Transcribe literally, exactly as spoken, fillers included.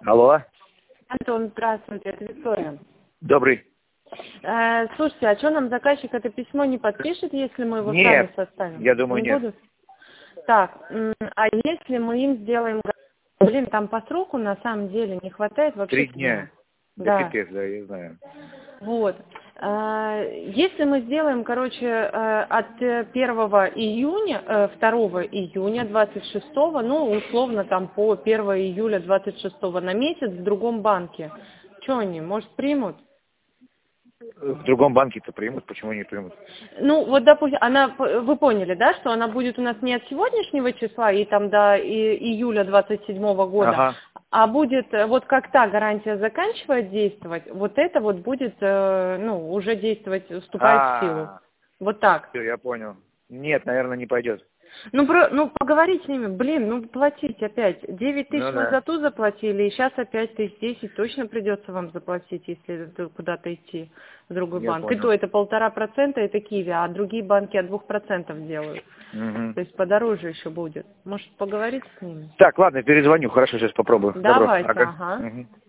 Алло. Антон, здравствуйте, это Виктория. Добрый. Э, слушайте, а что нам заказчик это письмо не подпишет, если мы его Нет, сами составим? я думаю, не нет. Будут? Так, а если мы им сделаем... Блин, там по сроку на самом деле не хватает вообще. Три дня. Да. Да пипец, да, я знаю. Вот. Если мы сделаем, короче, от первого июня, второго июня двадцать шестого, ну, условно, там по первого июля двадцать шестого на месяц в другом банке, что они, может, примут? В другом банке-то примут, почему не примут? Ну, вот, допустим, она, вы поняли, да, что она будет у нас не от сегодняшнего числа и там до и, июля двадцать седьмого года, Ага. а будет, вот как та гарантия заканчивает действовать, вот это вот будет, ну, уже действовать, вступает в силу. Вот так. Все, я понял. Нет, наверное, не пойдет. Ну, про, ну, поговорить с ними, блин, ну, платить опять. девять тысяч Ну мы да. за ту заплатили, и сейчас опять тысяч десять точно придется вам заплатить, если куда-то идти в другой Я банк. понял. И то это полтора процента, это Киви, а другие банки от двух процентов делают. Угу. То есть подороже еще будет. Может, поговорить с ними? Так, ладно, перезвоню. Хорошо, сейчас попробую. Давайте, Добро. ага. Угу.